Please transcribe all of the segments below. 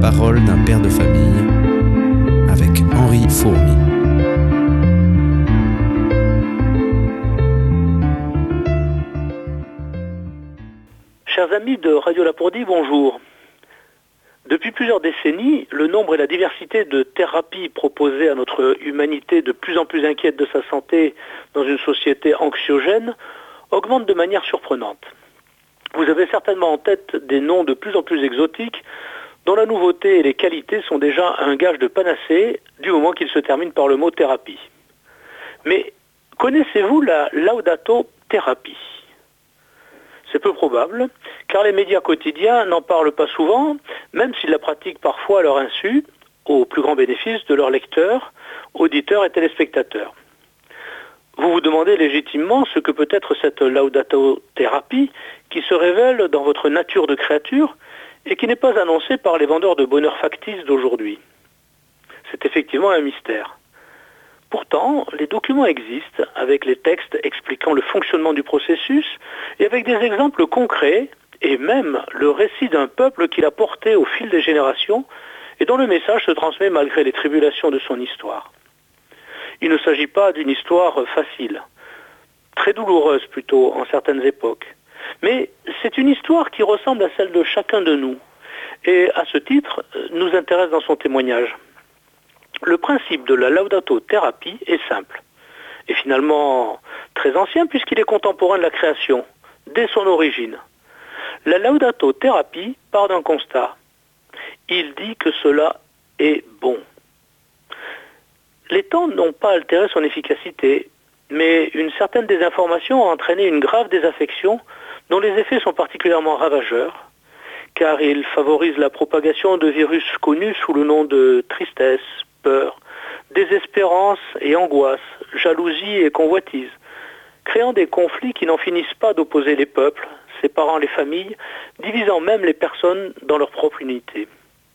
Parole d'un père de famille avec Henri Fourmy. Chers amis de Radio Lapourdie, bonjour. Depuis plusieurs décennies, le nombre et la diversité de thérapies proposées à notre humanité de plus en plus inquiète de sa santé dans une société anxiogène augmentent de manière surprenante. Vous avez certainement en tête des noms de plus en plus exotiques dont la nouveauté et les qualités sont déjà un gage de panacée du moment qu'ils se terminent par le mot thérapie. Mais connaissez-vous la Laudato thérapie ? C'est peu probable, car les médias quotidiens n'en parlent pas souvent, même s'ils la pratiquent parfois à leur insu, au plus grand bénéfice de leurs lecteurs, auditeurs et téléspectateurs. Vous vous demandez légitimement ce que peut être cette Laudato thérapie qui se révèle dans votre nature de créature et qui n'est pas annoncée par les vendeurs de bonheur factice d'aujourd'hui. C'est effectivement un mystère. Pourtant, les documents existent avec les textes expliquant le fonctionnement du processus et avec des exemples concrets et même le récit d'un peuple qui l'a porté au fil des générations et dont le message se transmet malgré les tribulations de son histoire. Il ne s'agit pas d'une histoire facile, très douloureuse plutôt en certaines époques, mais c'est une histoire qui ressemble à celle de chacun de nous et à ce titre nous intéresse dans son témoignage. Le principe de la Laudato thérapie est simple et finalement très ancien puisqu'il est contemporain de la création, dès son origine. La Laudato thérapie part d'un constat. Il dit que cela est bon. Les temps n'ont pas altéré son efficacité, mais une certaine désinformation a entraîné une grave désaffection dont les effets sont particulièrement ravageurs, car ils favorisent la propagation de virus connus sous le nom de tristesse, peur, désespérance et angoisse, jalousie et convoitise, créant des conflits qui n'en finissent pas d'opposer les peuples, séparant les familles, divisant même les personnes dans leur propre unité.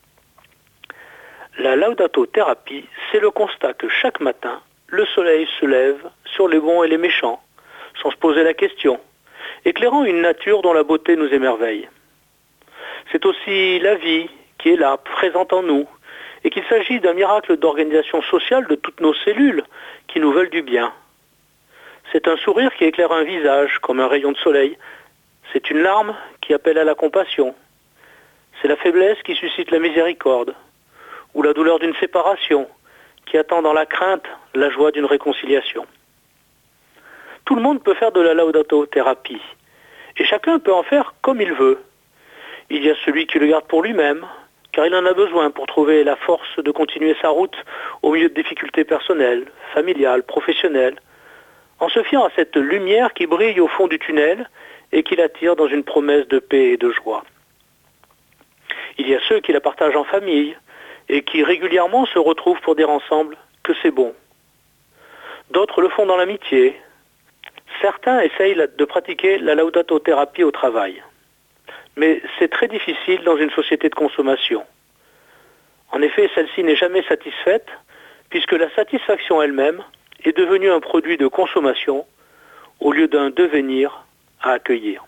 La Laudato thérapie, c'est le constat que chaque matin, le soleil se lève sur les bons et les méchants, sans se poser la question, éclairant une nature dont la beauté nous émerveille. C'est aussi la vie qui est là, présente en nous, et qu'il s'agit d'un miracle d'organisation sociale de toutes nos cellules qui nous veulent du bien. C'est un sourire qui éclaire un visage comme un rayon de soleil. C'est une larme qui appelle à la compassion. C'est la faiblesse qui suscite la miséricorde, ou la douleur d'une séparation qui attend dans la crainte la joie d'une réconciliation. Tout le monde peut faire de la Laudato thérapie, et chacun peut en faire comme il veut. Il y a celui qui le garde pour lui-même, car il en a besoin pour trouver la force de continuer sa route au milieu de difficultés personnelles, familiales, professionnelles, en se fiant à cette lumière qui brille au fond du tunnel et qui l'attire dans une promesse de paix et de joie. Il y a ceux qui la partagent en famille et qui régulièrement se retrouvent pour dire ensemble que c'est bon. D'autres le font dans l'amitié. Certains essayent de pratiquer la Laudato thérapie au travail. Mais c'est très difficile dans une société de consommation. En effet, celle-ci n'est jamais satisfaite, puisque la satisfaction elle-même est devenue un produit de consommation au lieu d'un devenir à accueillir.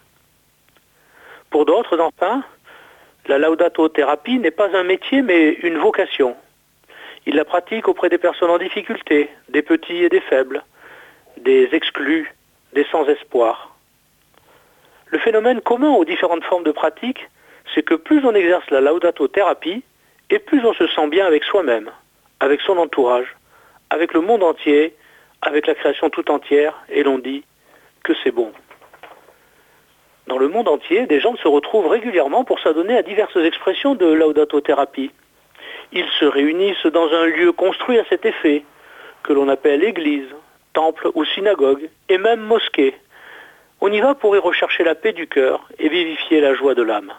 Pour d'autres, enfin, la Laudato thérapie n'est pas un métier, mais une vocation. Ils la pratiquent auprès des personnes en difficulté, des petits et des faibles, des exclus, des sans-espoir. Le phénomène commun aux différentes formes de pratique, c'est que plus on exerce la Laudato thérapie, et plus on se sent bien avec soi-même, avec son entourage, avec le monde entier, avec la création tout entière, et l'on dit que c'est bon. Dans le monde entier, des gens se retrouvent régulièrement pour s'adonner à diverses expressions de Laudato thérapie. Ils se réunissent dans un lieu construit à cet effet, que l'on appelle église, temple ou synagogue, et même mosquée. On y va pour y rechercher la paix du cœur et vivifier la joie de l'âme.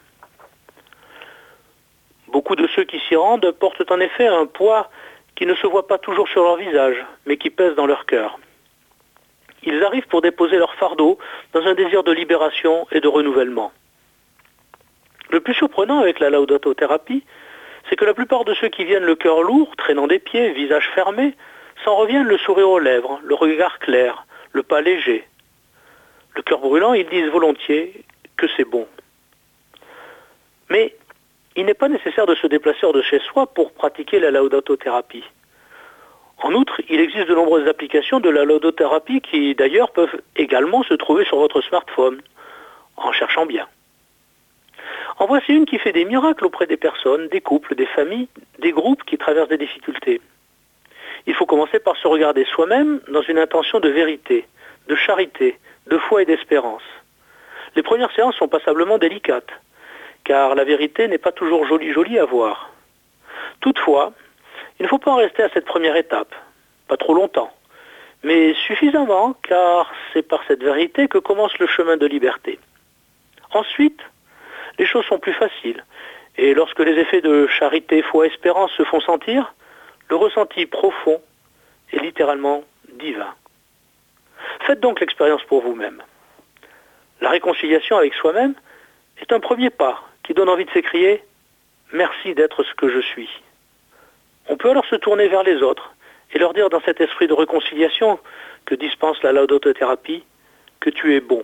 Beaucoup de ceux qui s'y rendent portent en effet un poids qui ne se voit pas toujours sur leur visage, mais qui pèse dans leur cœur. Ils arrivent pour déposer leur fardeau dans un désir de libération et de renouvellement. Le plus surprenant avec la Laudato thérapie, c'est que la plupart de ceux qui viennent le cœur lourd, traînant des pieds, visage fermé, s'en reviennent le sourire aux lèvres, le regard clair, le pas léger. Le cœur brûlant, ils disent volontiers que c'est bon. Mais il n'est pas nécessaire de se déplacer hors de chez soi pour pratiquer la laudato-thérapie. En outre, il existe de nombreuses applications de la laudothérapie qui d'ailleurs peuvent également se trouver sur votre smartphone, en cherchant bien. En voici une qui fait des miracles auprès des personnes, des couples, des familles, des groupes qui traversent des difficultés. Il faut commencer par se regarder soi-même dans une intention de vérité, de charité, de foi et d'espérance. Les premières séances sont passablement délicates, car la vérité n'est pas toujours jolie à voir. Toutefois, il ne faut pas en rester à cette première étape, pas trop longtemps, mais suffisamment, car c'est par cette vérité que commence le chemin de liberté. Ensuite, les choses sont plus faciles, et lorsque les effets de charité, foi, espérance se font sentir, le ressenti profond est littéralement divin. Faites donc l'expérience pour vous-même. La réconciliation avec soi-même est un premier pas qui donne envie de s'écrier « Merci d'être ce que je suis ». On peut alors se tourner vers les autres et leur dire dans cet esprit de réconciliation que dispense la laudothérapie que tu es bon.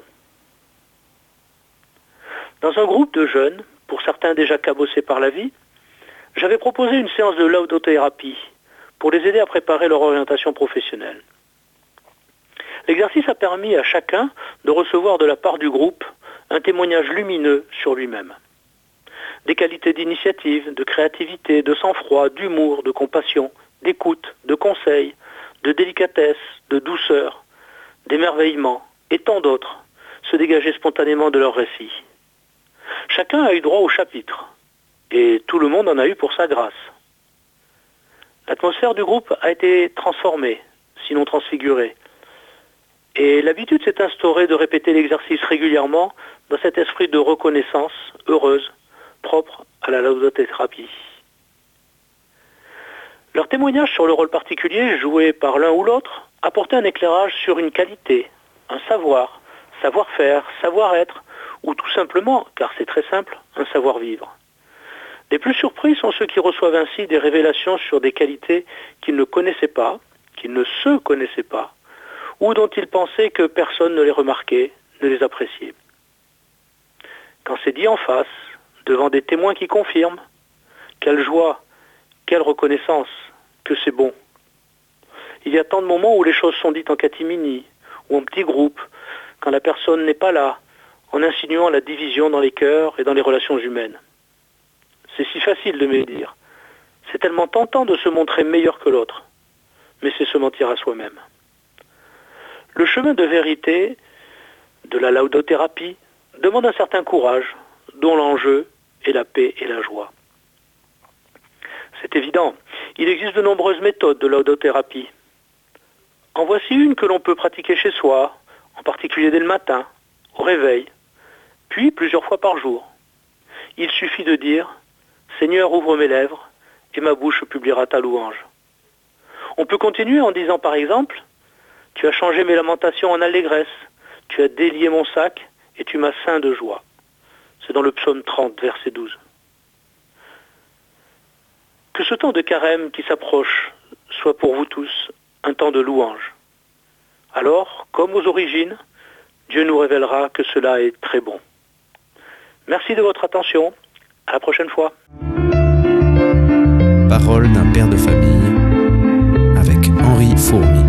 Dans un groupe de jeunes, pour certains déjà cabossés par la vie, j'avais proposé une séance de laudothérapie pour les aider à préparer leur orientation professionnelle. L'exercice a permis à chacun de recevoir de la part du groupe un témoignage lumineux sur lui-même. Des qualités d'initiative, de créativité, de sang-froid, d'humour, de compassion, d'écoute, de conseil, de délicatesse, de douceur, d'émerveillement et tant d'autres se dégageaient spontanément de leur récit. Chacun a eu droit au chapitre et tout le monde en a eu pour sa grâce. L'atmosphère du groupe a été transformée, sinon transfigurée. Et l'habitude s'est instaurée de répéter l'exercice régulièrement dans cet esprit de reconnaissance heureuse, propre à la laudothérapie. Leur témoignage sur le rôle particulier joué par l'un ou l'autre apportait un éclairage sur une qualité, un savoir, savoir-faire, savoir-être, ou tout simplement, car c'est très simple, un savoir-vivre. Les plus surpris sont ceux qui reçoivent ainsi des révélations sur des qualités qu'ils ne connaissaient pas, qu'ils ne se connaissaient pas, ou dont ils pensaient que personne ne les remarquait, ne les appréciait. Quand c'est dit en face, devant des témoins qui confirment, quelle joie, quelle reconnaissance, que c'est bon. Il y a tant de moments où les choses sont dites en catimini, ou en petits groupes, quand la personne n'est pas là, en insinuant la division dans les cœurs et dans les relations humaines. C'est si facile de me dire. C'est tellement tentant de se montrer meilleur que l'autre, mais c'est se mentir à soi-même. Le chemin de vérité de la laudothérapie demande un certain courage, dont l'enjeu est la paix et la joie. C'est évident, il existe de nombreuses méthodes de laudothérapie. En voici une que l'on peut pratiquer chez soi, en particulier dès le matin, au réveil, puis plusieurs fois par jour. Il suffit de dire « Seigneur, ouvre mes lèvres, et ma bouche publiera ta louange ». On peut continuer en disant par exemple « Tu as changé mes lamentations en allégresse, tu as délié mon sac, et tu m'as ceint de joie ». C'est dans le psaume 30, verset 12. Que ce temps de carême qui s'approche soit pour vous tous un temps de louange. Alors, comme aux origines, Dieu nous révélera que cela est très bon. Merci de votre attention. À la prochaine fois. Parole d'un père de famille avec Henri Fourmi.